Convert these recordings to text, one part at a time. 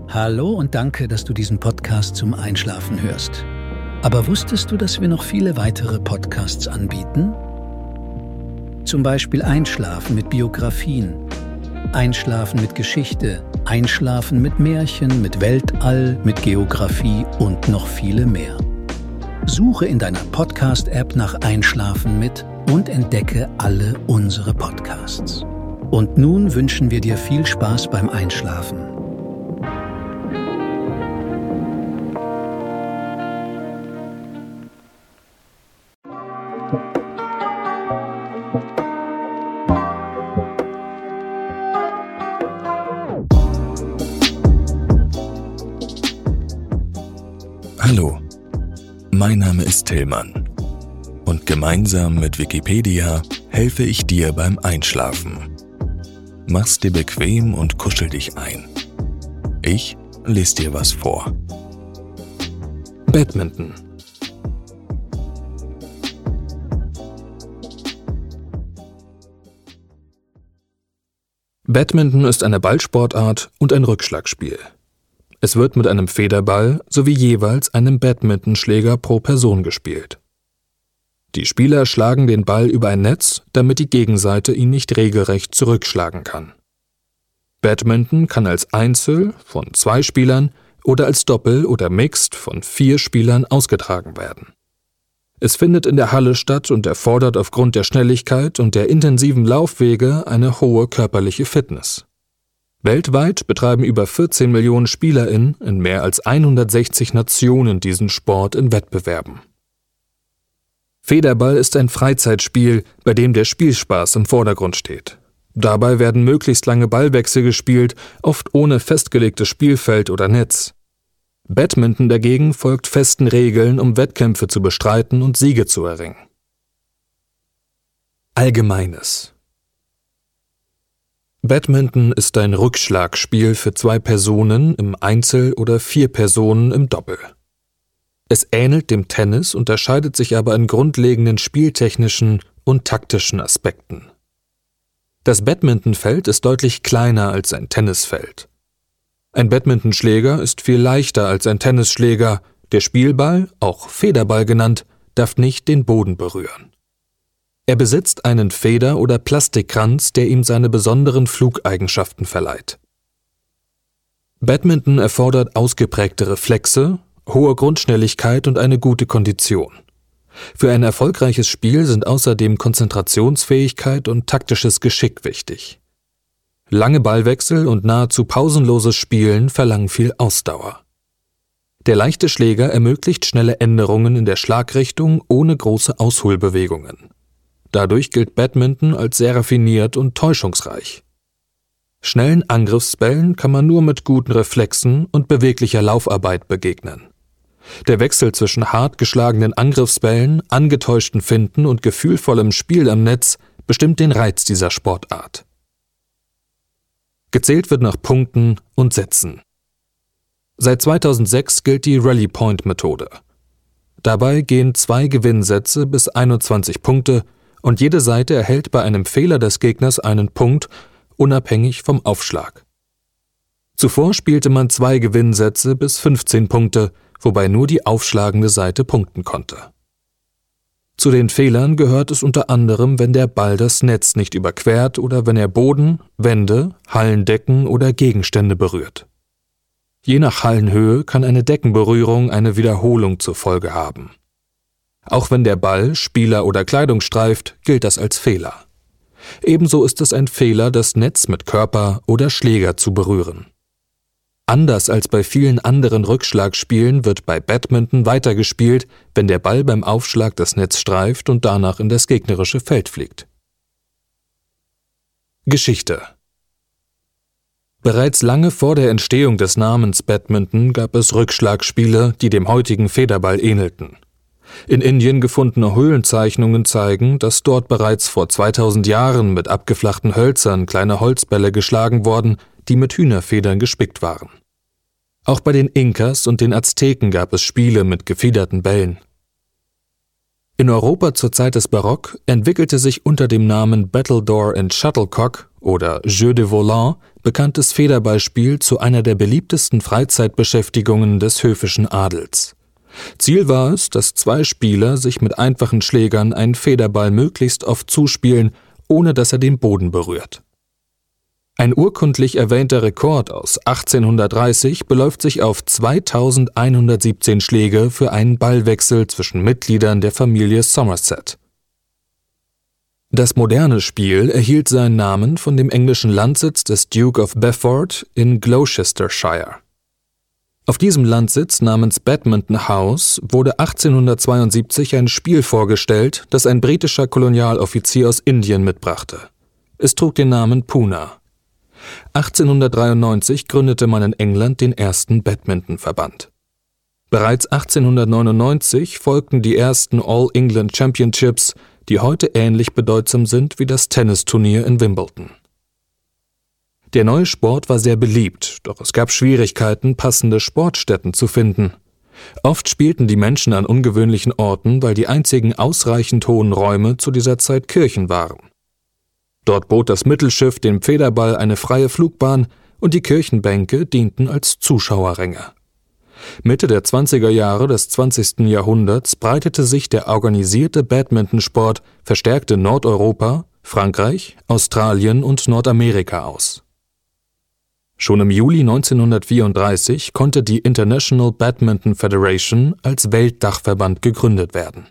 Hallo und danke, dass du diesen Podcast zum Einschlafen hörst. Aber wusstest du, dass wir noch viele weitere Podcasts anbieten? Zum Beispiel Einschlafen mit Biografien, Einschlafen mit Geschichte, Einschlafen mit Märchen, mit Weltall, mit Geografie und noch viele mehr. Suche in deiner Podcast-App nach Einschlafen mit und entdecke alle unsere Podcasts. Und nun wünschen wir dir viel Spaß beim Einschlafen. Hallo, mein Name ist Tillmann und gemeinsam mit Wikipedia helfe ich dir beim Einschlafen. Mach's dir bequem und kuschel dich ein. Ich lese dir was vor. Badminton. Badminton ist eine Ballsportart und ein Rückschlagspiel. Es wird mit einem Federball sowie jeweils einem Badmintonschläger pro Person gespielt. Die Spieler schlagen den Ball über ein Netz, damit die Gegenseite ihn nicht regelrecht zurückschlagen kann. Badminton kann als Einzel von 2 Spielern oder als Doppel oder Mixed von 4 Spielern ausgetragen werden. Es findet in der Halle statt und erfordert aufgrund der Schnelligkeit und der intensiven Laufwege eine hohe körperliche Fitness. Weltweit betreiben über 14 Millionen SpielerInnen in mehr als 160 Nationen diesen Sport in Wettbewerben. Federball ist ein Freizeitspiel, bei dem der Spielspaß im Vordergrund steht. Dabei werden möglichst lange Ballwechsel gespielt, oft ohne festgelegtes Spielfeld oder Netz. Badminton dagegen folgt festen Regeln, um Wettkämpfe zu bestreiten und Siege zu erringen. Allgemeines. Badminton ist ein Rückschlagspiel für 2 Personen im Einzel oder 4 Personen im Doppel. Es ähnelt dem Tennis, unterscheidet sich aber in grundlegenden spieltechnischen und taktischen Aspekten. Das Badmintonfeld ist deutlich kleiner als ein Tennisfeld. Ein Badmintonschläger ist viel leichter als ein Tennisschläger, der Spielball, auch Federball genannt, darf nicht den Boden berühren. Er besitzt einen Feder- oder Plastikkranz, der ihm seine besonderen Flugeigenschaften verleiht. Badminton erfordert ausgeprägte Reflexe, hohe Grundschnelligkeit und eine gute Kondition. Für ein erfolgreiches Spiel sind außerdem Konzentrationsfähigkeit und taktisches Geschick wichtig. Lange Ballwechsel und nahezu pausenloses Spielen verlangen viel Ausdauer. Der leichte Schläger ermöglicht schnelle Änderungen in der Schlagrichtung ohne große Ausholbewegungen. Dadurch gilt Badminton als sehr raffiniert und täuschungsreich. Schnellen Angriffsbällen kann man nur mit guten Reflexen und beweglicher Laufarbeit begegnen. Der Wechsel zwischen hart geschlagenen Angriffsbällen, angetäuschten Finten und gefühlvollem Spiel am Netz bestimmt den Reiz dieser Sportart. Gezählt wird nach Punkten und Sätzen. Seit 2006 gilt die Rally-Point-Methode. Dabei gehen 2 Gewinnsätze bis 21 Punkte und jede Seite erhält bei einem Fehler des Gegners einen Punkt, unabhängig vom Aufschlag. Zuvor spielte man 2 Gewinnsätze bis 15 Punkte, wobei nur die aufschlagende Seite punkten konnte. Zu den Fehlern gehört es unter anderem, wenn der Ball das Netz nicht überquert oder wenn er Boden, Wände, Hallendecken oder Gegenstände berührt. Je nach Hallenhöhe kann eine Deckenberührung eine Wiederholung zur Folge haben. Auch wenn der Ball Spieler oder Kleidung streift, gilt das als Fehler. Ebenso ist es ein Fehler, das Netz mit Körper oder Schläger zu berühren. Anders als bei vielen anderen Rückschlagspielen wird bei Badminton weitergespielt, wenn der Ball beim Aufschlag das Netz streift und danach in das gegnerische Feld fliegt. Geschichte. Bereits lange vor der Entstehung des Namens Badminton gab es Rückschlagspiele, die dem heutigen Federball ähnelten. In Indien gefundene Höhlenzeichnungen zeigen, dass dort bereits vor 2000 Jahren mit abgeflachten Hölzern kleine Holzbälle geschlagen wurden, die mit Hühnerfedern gespickt waren. Auch bei den Inkas und den Azteken gab es Spiele mit gefiederten Bällen. In Europa zur Zeit des Barock entwickelte sich unter dem Namen Battledore and Shuttlecock oder Jeu de Volant bekanntes Federballspiel zu einer der beliebtesten Freizeitbeschäftigungen des höfischen Adels. Ziel war es, dass zwei Spieler sich mit einfachen Schlägern einen Federball möglichst oft zuspielen, ohne dass er den Boden berührt. Ein urkundlich erwähnter Rekord aus 1830 beläuft sich auf 2117 Schläge für einen Ballwechsel zwischen Mitgliedern der Familie Somerset. Das moderne Spiel erhielt seinen Namen von dem englischen Landsitz des Duke of Beaufort in Gloucestershire. Auf diesem Landsitz namens Badminton House wurde 1872 ein Spiel vorgestellt, das ein britischer Kolonialoffizier aus Indien mitbrachte. Es trug den Namen Poona. 1893 gründete man in England den ersten Badmintonverband. Bereits 1899 folgten die ersten All England Championships, die heute ähnlich bedeutsam sind wie das Tennisturnier in Wimbledon. Der neue Sport war sehr beliebt, doch es gab Schwierigkeiten, passende Sportstätten zu finden. Oft spielten die Menschen an ungewöhnlichen Orten, weil die einzigen ausreichend hohen Räume zu dieser Zeit Kirchen waren. Dort bot das Mittelschiff dem Federball eine freie Flugbahn und die Kirchenbänke dienten als Zuschauerränge. Mitte der 20er Jahre des 20. Jahrhunderts breitete sich der organisierte Badmintonsport verstärkt in Nordeuropa, Frankreich, Australien und Nordamerika aus. Schon im Juli 1934 konnte die International Badminton Federation als Weltdachverband gegründet werden.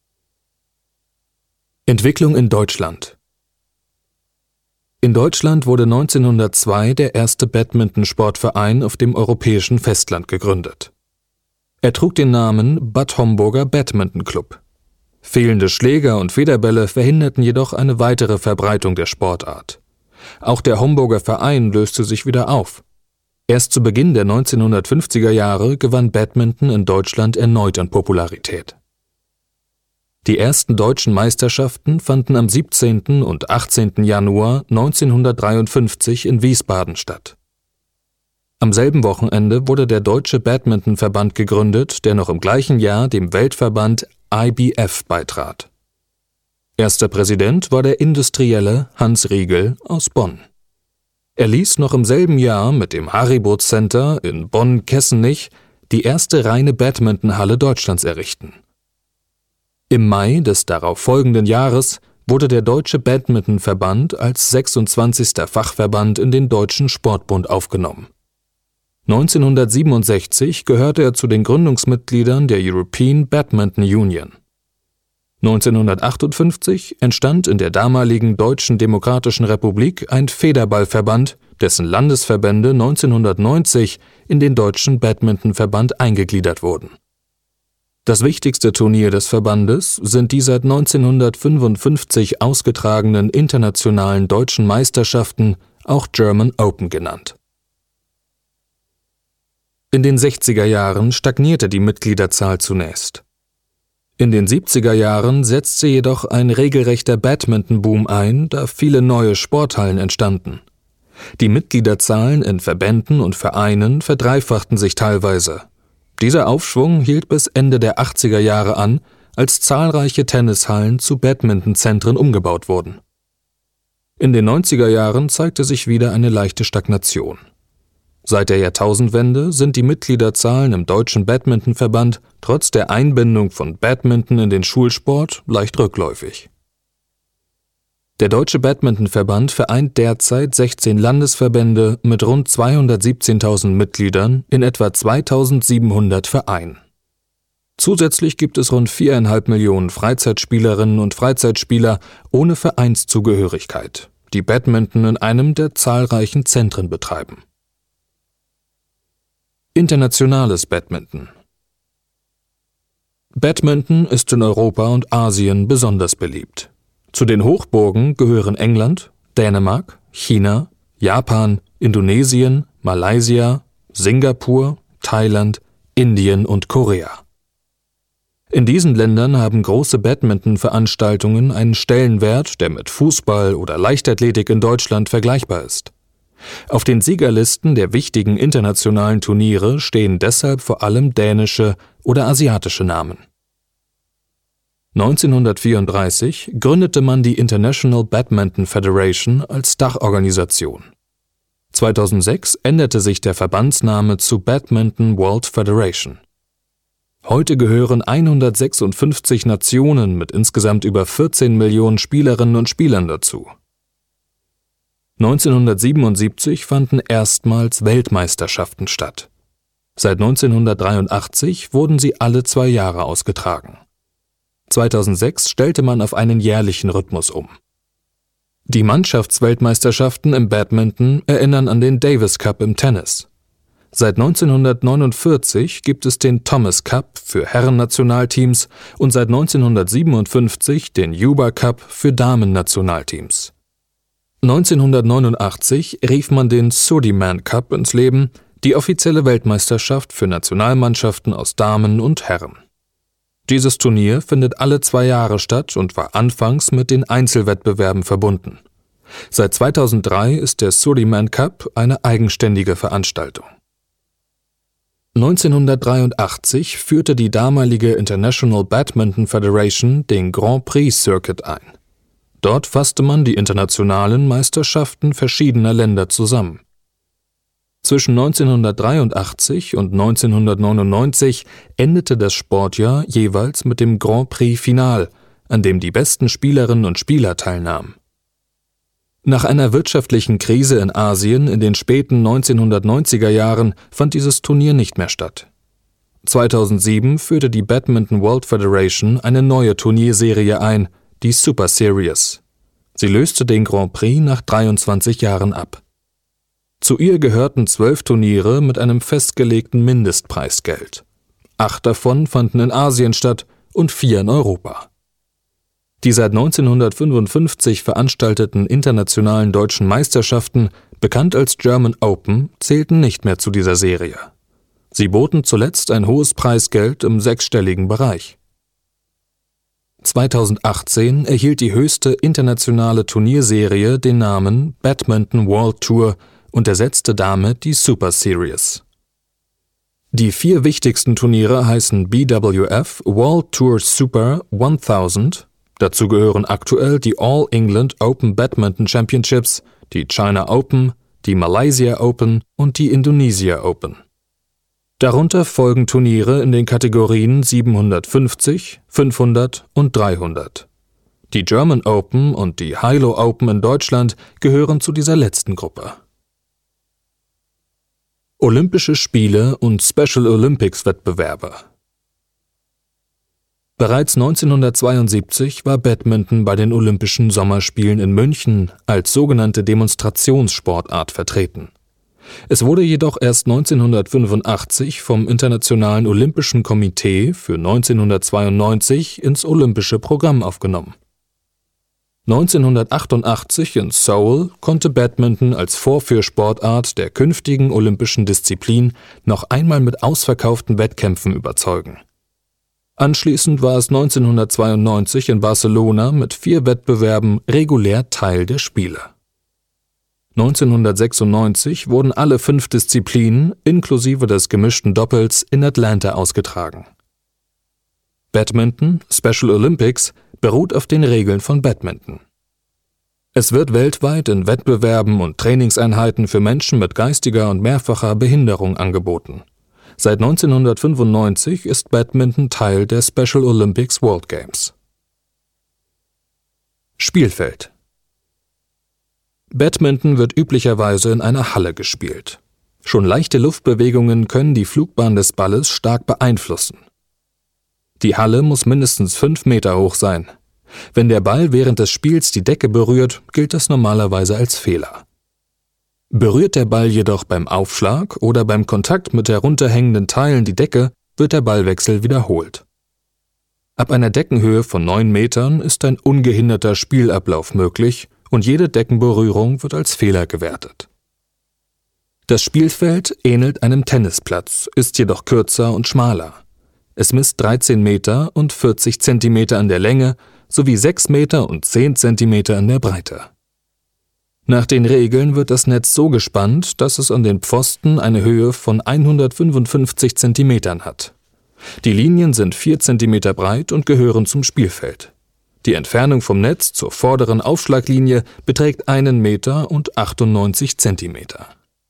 Entwicklung in Deutschland. In Deutschland wurde 1902 der erste Badmintonsportverein auf dem europäischen Festland gegründet. Er trug den Namen Bad Homburger Badminton Club. Fehlende Schläger und Federbälle verhinderten jedoch eine weitere Verbreitung der Sportart. Auch der Homburger Verein löste sich wieder auf. Erst zu Beginn der 1950er Jahre gewann Badminton in Deutschland erneut an Popularität. Die ersten deutschen Meisterschaften fanden am 17. und 18. Januar 1953 in Wiesbaden statt. Am selben Wochenende wurde der Deutsche Badmintonverband gegründet, der noch im gleichen Jahr dem Weltverband IBF beitrat. Erster Präsident war der Industrielle Hans Riegel aus Bonn. Er ließ noch im selben Jahr mit dem Haribo Center in Bonn-Kessenich die erste reine Badmintonhalle Deutschlands errichten. Im Mai des darauf folgenden Jahres wurde der Deutsche Badmintonverband als 26. Fachverband in den Deutschen Sportbund aufgenommen. 1967 gehörte er zu den Gründungsmitgliedern der European Badminton Union. 1958 entstand in der damaligen Deutschen Demokratischen Republik ein Federballverband, dessen Landesverbände 1990 in den Deutschen Badmintonverband eingegliedert wurden. Das wichtigste Turnier des Verbandes sind die seit 1955 ausgetragenen internationalen deutschen Meisterschaften, auch German Open genannt. In den 60er Jahren stagnierte die Mitgliederzahl zunächst. In den 70er Jahren setzte jedoch ein regelrechter Badminton-Boom ein, da viele neue Sporthallen entstanden. Die Mitgliederzahlen in Verbänden und Vereinen verdreifachten sich teilweise. Dieser Aufschwung hielt bis Ende der 80er Jahre an, als zahlreiche Tennishallen zu Badmintonzentren umgebaut wurden. In den 90er Jahren zeigte sich wieder eine leichte Stagnation. Seit der Jahrtausendwende sind die Mitgliederzahlen im Deutschen Badmintonverband trotz der Einbindung von Badminton in den Schulsport leicht rückläufig. Der Deutsche Badmintonverband vereint derzeit 16 Landesverbände mit rund 217.000 Mitgliedern in etwa 2.700 Vereinen. Zusätzlich gibt es rund 4,5 Millionen Freizeitspielerinnen und Freizeitspieler ohne Vereinszugehörigkeit, die Badminton in einem der zahlreichen Zentren betreiben. Internationales Badminton. Badminton ist in Europa und Asien besonders beliebt. Zu den Hochburgen gehören England, Dänemark, China, Japan, Indonesien, Malaysia, Singapur, Thailand, Indien und Korea. In diesen Ländern haben große Badminton-Veranstaltungen einen Stellenwert, der mit Fußball oder Leichtathletik in Deutschland vergleichbar ist. Auf den Siegerlisten der wichtigen internationalen Turniere stehen deshalb vor allem dänische oder asiatische Namen. 1934 gründete man die International Badminton Federation als Dachorganisation. 2006 änderte sich der Verbandsname zu Badminton World Federation. Heute gehören 156 Nationen mit insgesamt über 14 Millionen Spielerinnen und Spielern dazu. 1977 fanden erstmals Weltmeisterschaften statt. Seit 1983 wurden sie alle 2 Jahre ausgetragen. 2006 stellte man auf einen jährlichen Rhythmus um. Die Mannschaftsweltmeisterschaften im Badminton erinnern an den Davis Cup im Tennis. Seit 1949 gibt es den Thomas Cup für Herrennationalteams und seit 1957 den Uber Cup für Damen-Nationalteams. 1989 rief man den Sudirman Cup ins Leben, die offizielle Weltmeisterschaft für Nationalmannschaften aus Damen und Herren. Dieses Turnier findet alle 2 Jahre statt und war anfangs mit den Einzelwettbewerben verbunden. Seit 2003 ist der Sudirman Cup eine eigenständige Veranstaltung. 1983 führte die damalige International Badminton Federation den Grand Prix Circuit ein. Dort fasste man die internationalen Meisterschaften verschiedener Länder zusammen. Zwischen 1983 und 1999 endete das Sportjahr jeweils mit dem Grand Prix Final, an dem die besten Spielerinnen und Spieler teilnahmen. Nach einer wirtschaftlichen Krise in Asien in den späten 1990er Jahren fand dieses Turnier nicht mehr statt. 2007 führte die Badminton World Federation eine neue Turnierserie ein, die Super Series. Sie löste den Grand Prix nach 23 Jahren ab. Zu ihr gehörten 12 Turniere mit einem festgelegten Mindestpreisgeld. 8 davon fanden in Asien statt und 4 in Europa. Die seit 1955 veranstalteten internationalen deutschen Meisterschaften, bekannt als German Open, zählten nicht mehr zu dieser Serie. Sie boten zuletzt ein hohes Preisgeld im 6-stelligen Bereich. 2018 erhielt die höchste internationale Turnierserie den Namen Badminton World Tour und ersetzte damit die Super Series. Die 4 wichtigsten Turniere heißen BWF World Tour Super 1000, dazu gehören aktuell die All England Open Badminton Championships, die China Open, die Malaysia Open und die Indonesia Open. Darunter folgen Turniere in den Kategorien 750, 500 und 300. Die German Open und die Hilo Open in Deutschland gehören zu dieser letzten Gruppe. Olympische Spiele und Special Olympics Wettbewerbe. Bereits 1972 war Badminton bei den Olympischen Sommerspielen in München als sogenannte Demonstrationssportart vertreten. Es wurde jedoch erst 1985 vom Internationalen Olympischen Komitee für 1992 ins olympische Programm aufgenommen. 1988 in Seoul konnte Badminton als Vorführsportart der künftigen olympischen Disziplin noch einmal mit ausverkauften Wettkämpfen überzeugen. Anschließend war es 1992 in Barcelona mit 4 Wettbewerben regulär Teil der Spiele. 1996 wurden alle 5 Disziplinen inklusive des gemischten Doppels in Atlanta ausgetragen. Badminton, Special Olympics, beruht auf den Regeln von Badminton. Es wird weltweit in Wettbewerben und Trainingseinheiten für Menschen mit geistiger und mehrfacher Behinderung angeboten. Seit 1995 ist Badminton Teil der Special Olympics World Games. Spielfeld. Badminton wird üblicherweise in einer Halle gespielt. Schon leichte Luftbewegungen können die Flugbahn des Balles stark beeinflussen. Die Halle muss mindestens 5 Meter hoch sein. Wenn der Ball während des Spiels die Decke berührt, gilt das normalerweise als Fehler. Berührt der Ball jedoch beim Aufschlag oder beim Kontakt mit herunterhängenden Teilen die Decke, wird der Ballwechsel wiederholt. Ab einer Deckenhöhe von 9 Metern ist ein ungehinderter Spielablauf möglich und jede Deckenberührung wird als Fehler gewertet. Das Spielfeld ähnelt einem Tennisplatz, ist jedoch kürzer und schmaler. Es misst 13 Meter und 40 Zentimeter in der Länge sowie 6 Meter und 10 Zentimeter in der Breite. Nach den Regeln wird das Netz so gespannt, dass es an den Pfosten eine Höhe von 155 Zentimetern hat. Die Linien sind 4 cm breit und gehören zum Spielfeld. Die Entfernung vom Netz zur vorderen Aufschlaglinie beträgt 1 Meter und 98 Zentimeter.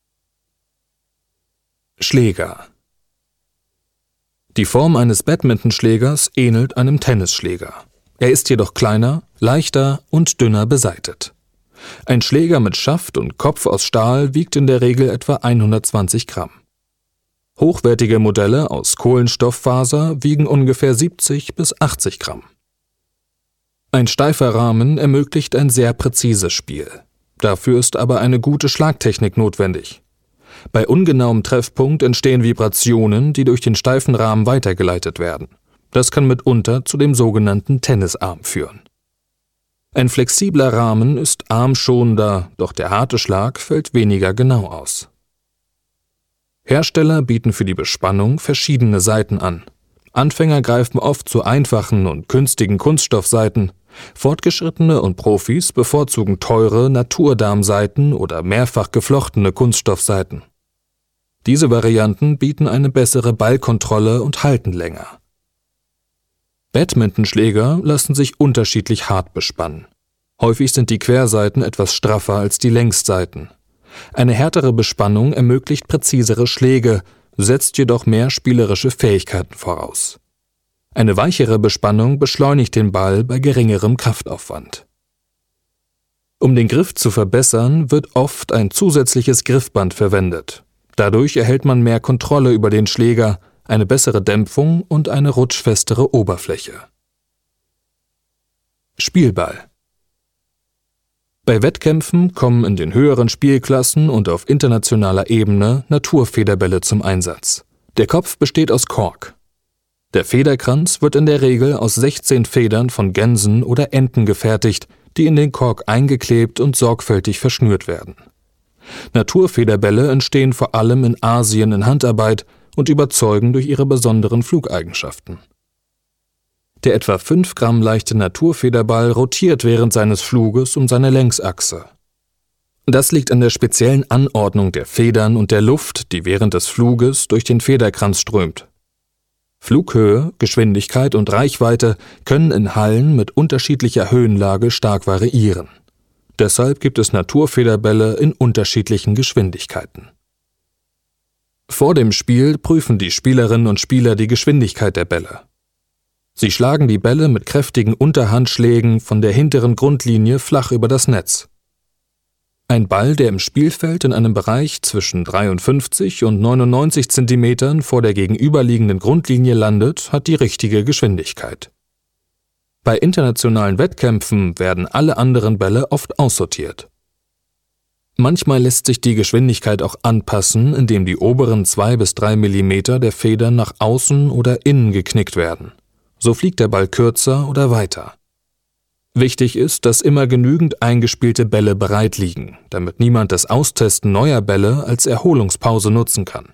Schläger. Die Form eines Badmintonschlägers ähnelt einem Tennisschläger. Er ist jedoch kleiner, leichter und dünner beseitet. Ein Schläger mit Schaft und Kopf aus Stahl wiegt in der Regel etwa 120 Gramm. Hochwertige Modelle aus Kohlenstofffaser wiegen ungefähr 70 bis 80 Gramm. Ein steifer Rahmen ermöglicht ein sehr präzises Spiel. Dafür ist aber eine gute Schlagtechnik notwendig. Bei ungenauem Treffpunkt entstehen Vibrationen, die durch den steifen Rahmen weitergeleitet werden. Das kann mitunter zu dem sogenannten Tennisarm führen. Ein flexibler Rahmen ist armschonender, doch der harte Schlag fällt weniger genau aus. Hersteller bieten für die Bespannung verschiedene Saiten an. Anfänger greifen oft zu einfachen und günstigen Kunststoffsaiten. Fortgeschrittene und Profis bevorzugen teure Naturdarmsaiten oder mehrfach geflochtene Kunststoffsaiten. Diese Varianten bieten eine bessere Ballkontrolle und halten länger. Badmintonschläger lassen sich unterschiedlich hart bespannen. Häufig sind die Querseiten etwas straffer als die Längsseiten. Eine härtere Bespannung ermöglicht präzisere Schläge, setzt jedoch mehr spielerische Fähigkeiten voraus. Eine weichere Bespannung beschleunigt den Ball bei geringerem Kraftaufwand. Um den Griff zu verbessern, wird oft ein zusätzliches Griffband verwendet. Dadurch erhält man mehr Kontrolle über den Schläger, eine bessere Dämpfung und eine rutschfestere Oberfläche. Spielball. Bei Wettkämpfen kommen in den höheren Spielklassen und auf internationaler Ebene Naturfederbälle zum Einsatz. Der Kopf besteht aus Kork. Der Federkranz wird in der Regel aus 16 Federn von Gänsen oder Enten gefertigt, die in den Kork eingeklebt und sorgfältig verschnürt werden. Naturfederbälle entstehen vor allem in Asien in Handarbeit und überzeugen durch ihre besonderen Flugeigenschaften. Der etwa 5 Gramm leichte Naturfederball rotiert während seines Fluges um seine Längsachse. Das liegt an der speziellen Anordnung der Federn und der Luft, die während des Fluges durch den Federkranz strömt. Flughöhe, Geschwindigkeit und Reichweite können in Hallen mit unterschiedlicher Höhenlage stark variieren. Deshalb gibt es Naturfederbälle in unterschiedlichen Geschwindigkeiten. Vor dem Spiel prüfen die Spielerinnen und Spieler die Geschwindigkeit der Bälle. Sie schlagen die Bälle mit kräftigen Unterhandschlägen von der hinteren Grundlinie flach über das Netz. Ein Ball, der im Spielfeld in einem Bereich zwischen 53 und 99 Zentimetern vor der gegenüberliegenden Grundlinie landet, hat die richtige Geschwindigkeit. Bei internationalen Wettkämpfen werden alle anderen Bälle oft aussortiert. Manchmal lässt sich die Geschwindigkeit auch anpassen, indem die oberen 2 bis 3 Millimeter der Federn nach außen oder innen geknickt werden. So fliegt der Ball kürzer oder weiter. Wichtig ist, dass immer genügend eingespielte Bälle bereit liegen, damit niemand das Austesten neuer Bälle als Erholungspause nutzen kann.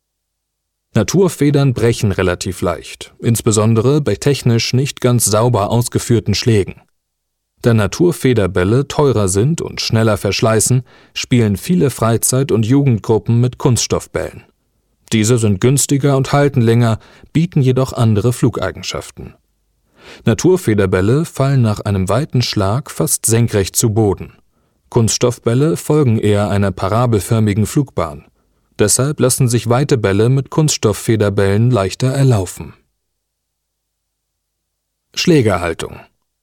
Naturfedern brechen relativ leicht, insbesondere bei technisch nicht ganz sauber ausgeführten Schlägen. Da Naturfederbälle teurer sind und schneller verschleißen, spielen viele Freizeit- und Jugendgruppen mit Kunststoffbällen. Diese sind günstiger und halten länger, bieten jedoch andere Flugeigenschaften. Naturfederbälle fallen nach einem weiten Schlag fast senkrecht zu Boden. Kunststoffbälle folgen eher einer parabelförmigen Flugbahn. Deshalb lassen sich weite Bälle mit Kunststofffederbällen leichter erlaufen. Schlägerhaltung.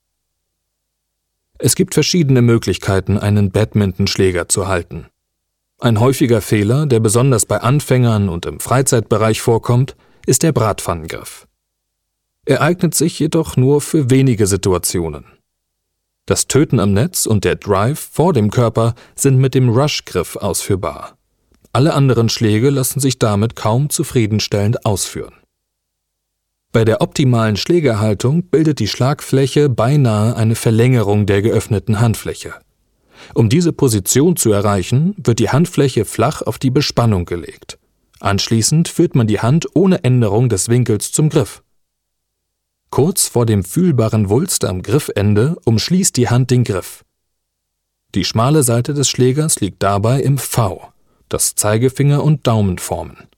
Es gibt verschiedene Möglichkeiten, einen Badmintonschläger zu halten. Ein häufiger Fehler, der besonders bei Anfängern und im Freizeitbereich vorkommt, ist der Bratpfannengriff. Er eignet sich jedoch nur für wenige Situationen. Das Töten am Netz und der Drive vor dem Körper sind mit dem Rush-Griff ausführbar. Alle anderen Schläge lassen sich damit kaum zufriedenstellend ausführen. Bei der optimalen Schlägerhaltung bildet die Schlagfläche beinahe eine Verlängerung der geöffneten Handfläche. Um diese Position zu erreichen, wird die Handfläche flach auf die Bespannung gelegt. Anschließend führt man die Hand ohne Änderung des Winkels zum Griff. Kurz vor dem fühlbaren Wulst am Griffende umschließt die Hand den Griff. Die schmale Seite des Schlägers liegt dabei im V, das Zeigefinger und Daumen formen.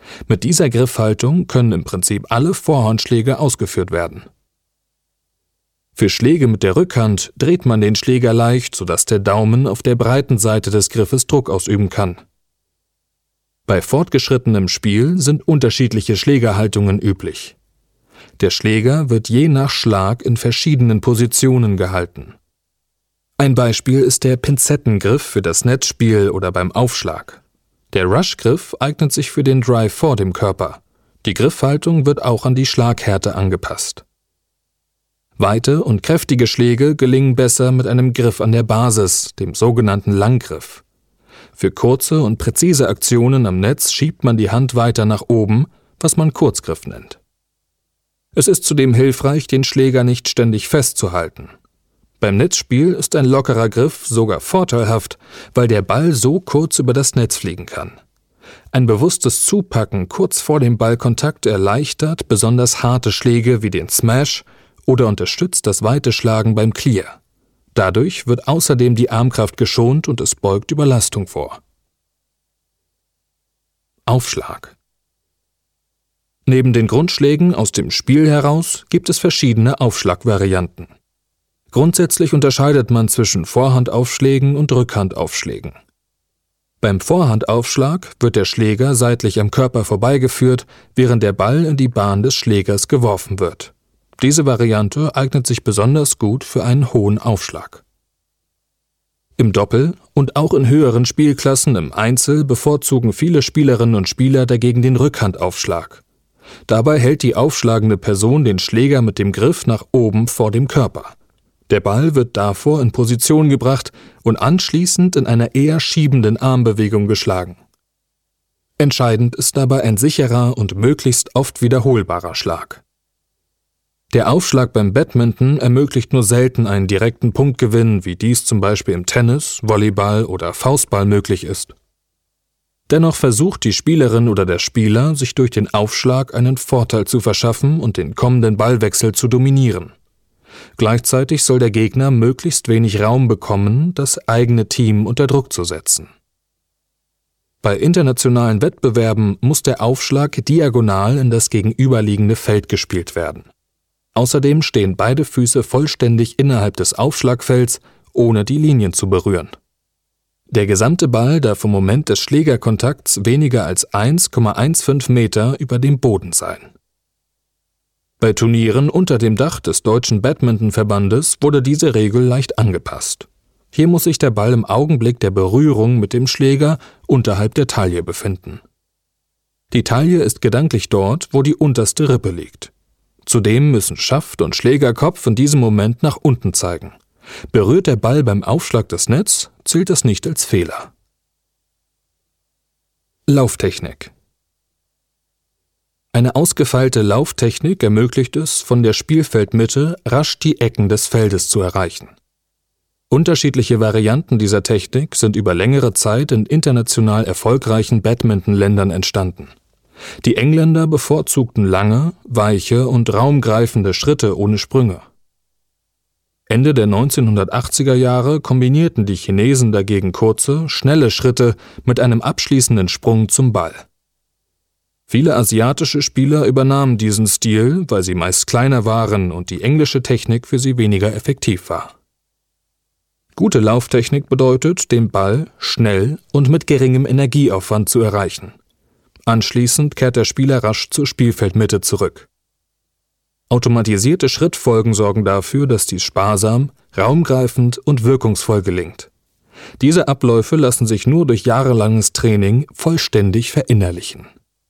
Mit dieser Griffhaltung können im Prinzip alle Vorhandschläge ausgeführt werden. Für Schläge mit der Rückhand dreht man den Schläger leicht, sodass der Daumen auf der breiten Seite des Griffes Druck ausüben kann. Bei fortgeschrittenem Spiel sind unterschiedliche Schlägerhaltungen üblich. Der Schläger wird je nach Schlag in verschiedenen Positionen gehalten. Ein Beispiel ist der Pinzettengriff für das Netzspiel oder beim Aufschlag. Der Rush-Griff eignet sich für den Drive vor dem Körper. Die Griffhaltung wird auch an die Schlaghärte angepasst. Weite und kräftige Schläge gelingen besser mit einem Griff an der Basis, dem sogenannten Langgriff. Für kurze und präzise Aktionen am Netz schiebt man die Hand weiter nach oben, was man Kurzgriff nennt. Es ist zudem hilfreich, den Schläger nicht ständig festzuhalten. Beim Netzspiel ist ein lockerer Griff sogar vorteilhaft, weil der Ball so kurz über das Netz fliegen kann. Ein bewusstes Zupacken kurz vor dem Ballkontakt erleichtert besonders harte Schläge wie den Smash oder unterstützt das weite Schlagen beim Clear. Dadurch wird außerdem die Armkraft geschont und es beugt Überlastung vor. Aufschlag. Neben den Grundschlägen aus dem Spiel heraus gibt es verschiedene Aufschlagvarianten. Grundsätzlich unterscheidet man zwischen Vorhandaufschlägen und Rückhandaufschlägen. Beim Vorhandaufschlag wird der Schläger seitlich am Körper vorbeigeführt, während der Ball in die Bahn des Schlägers geworfen wird. Diese Variante eignet sich besonders gut für einen hohen Aufschlag. Im Doppel und auch in höheren Spielklassen im Einzel bevorzugen viele Spielerinnen und Spieler dagegen den Rückhandaufschlag. Dabei hält die aufschlagende Person den Schläger mit dem Griff nach oben vor dem Körper. Der Ball wird davor in Position gebracht und anschließend in einer eher schiebenden Armbewegung geschlagen. Entscheidend ist dabei ein sicherer und möglichst oft wiederholbarer Schlag. Der Aufschlag beim Badminton ermöglicht nur selten einen direkten Punktgewinn, wie dies zum Beispiel im Tennis, Volleyball oder Faustball möglich ist. Dennoch versucht die Spielerin oder der Spieler, sich durch den Aufschlag einen Vorteil zu verschaffen und den kommenden Ballwechsel zu dominieren. Gleichzeitig soll der Gegner möglichst wenig Raum bekommen, das eigene Team unter Druck zu setzen. Bei internationalen Wettbewerben muss der Aufschlag diagonal in das gegenüberliegende Feld gespielt werden. Außerdem stehen beide Füße vollständig innerhalb des Aufschlagfelds, ohne die Linien zu berühren. Der gesamte Ball darf im Moment des Schlägerkontakts weniger als 1,15 Meter über dem Boden sein. Bei Turnieren unter dem Dach des Deutschen Badmintonverbandes wurde diese Regel leicht angepasst. Hier muss sich der Ball im Augenblick der Berührung mit dem Schläger unterhalb der Taille befinden. Die Taille ist gedanklich dort, wo die unterste Rippe liegt. Zudem müssen Schaft und Schlägerkopf in diesem Moment nach unten zeigen. Berührt der Ball beim Aufschlag das Netz, zählt das nicht als Fehler. Lauftechnik. Eine ausgefeilte Lauftechnik ermöglicht es, von der Spielfeldmitte rasch die Ecken des Feldes zu erreichen. Unterschiedliche Varianten dieser Technik sind über längere Zeit in international erfolgreichen Badmintonländern entstanden. Die Engländer bevorzugten lange, weiche und raumgreifende Schritte ohne Sprünge. Ende der 1980er Jahre kombinierten die Chinesen dagegen kurze, schnelle Schritte mit einem abschließenden Sprung zum Ball. Viele asiatische Spieler übernahmen diesen Stil, weil sie meist kleiner waren und die englische Technik für sie weniger effektiv war. Gute Lauftechnik bedeutet, den Ball schnell und mit geringem Energieaufwand zu erreichen. Anschließend kehrt der Spieler rasch zur Spielfeldmitte zurück. Automatisierte Schrittfolgen sorgen dafür, dass dies sparsam, raumgreifend und wirkungsvoll gelingt. Diese Abläufe lassen sich nur durch jahrelanges Training vollständig verinnerlichen.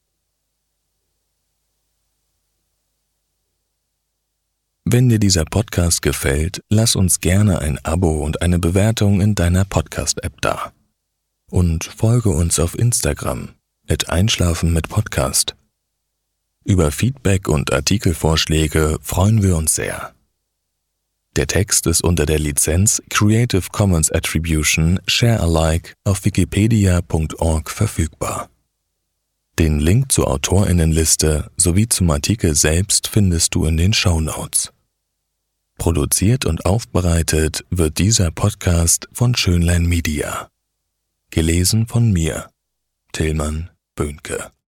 Wenn dir dieser Podcast gefällt, lass uns gerne ein Abo und eine Bewertung in deiner Podcast-App da. Und folge uns auf Instagram @einschlafen-mit-Podcast. Über Feedback und Artikelvorschläge freuen wir uns sehr. Der Text ist unter der Lizenz Creative Commons Attribution Share Alike auf wikipedia.org verfügbar. Den Link zur AutorInnenliste sowie zum Artikel selbst findest du in den Shownotes. Produziert und aufbereitet wird dieser Podcast von Schönlein Media. Gelesen von mir, Tillmann Böhnke.